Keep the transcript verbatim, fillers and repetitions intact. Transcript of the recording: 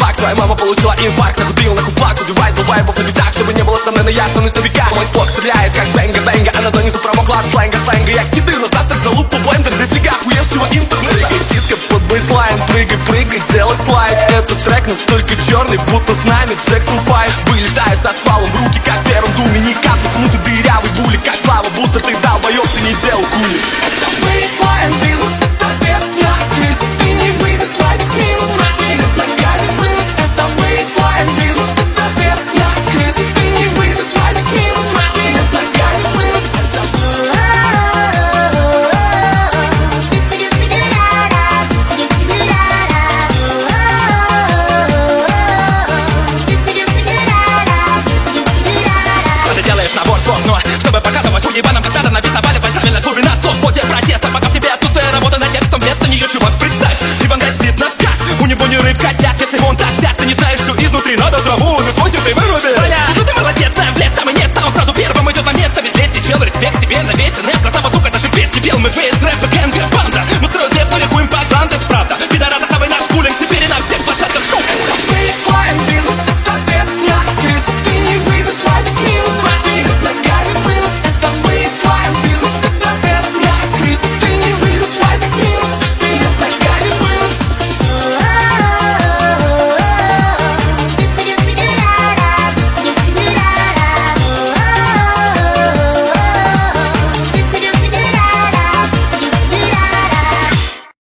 факт, твоя мама получила инфаркт. Нахудил, нахуплак, убивает за вайбов. Но не так, чтобы не было сомнений, ясно на века. Мой слог стреляет, как бенга-бенга, а на донизу промокла от сленга, сленга. Я киды на завтрак за лупу блендер. Здесь лига охуевшего интернета. Прыгай, диско под бейслайн, прыгай, прыгай, делай слайд. Этот трек настолько черный, будто с нами Джексон Файв. Вылетаю со стволом в руки, как первым думе. Не капли смуты, дырявый були, как слава бустер. Ты долбоёб, ты не делал кули. Это бейслайн, бизнес.